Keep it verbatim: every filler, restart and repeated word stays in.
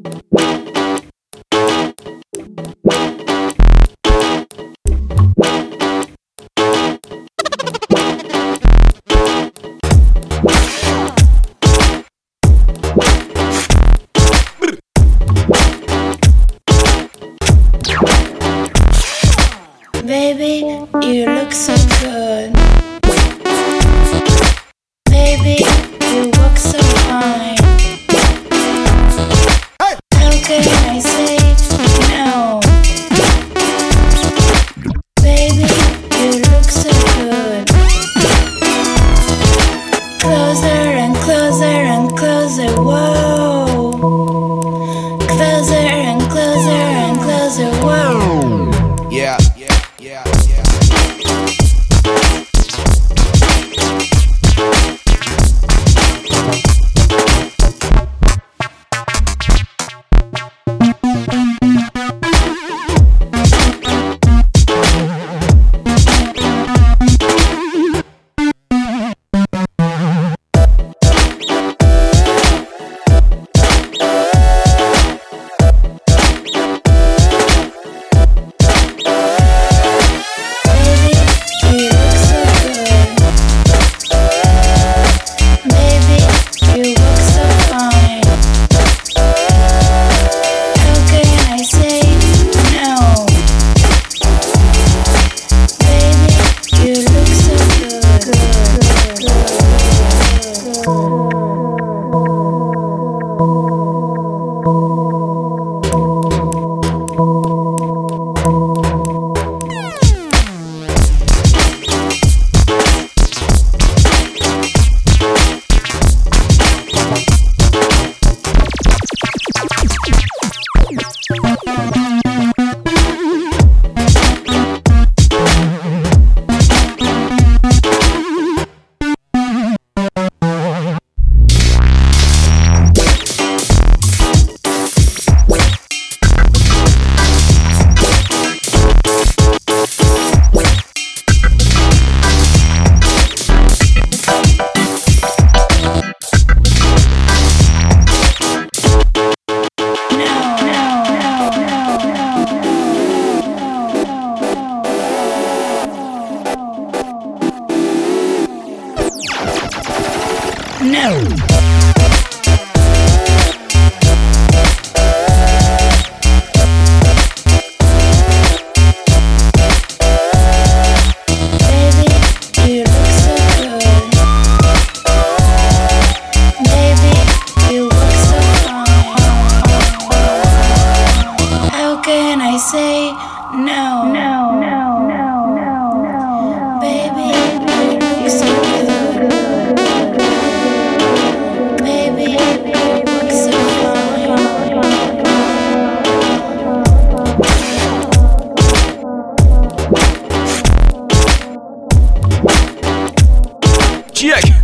Baby, you look so good. Baby, you walk so fine. How can I say no? Baby, you look so good. Closer and closer and closer, whoa. Closer and closer and closer, whoa. Yeah. Yeah, yeah. No. Say no, no, no, no, no, no, baby, you look so good. Baby, you look so fine. Check.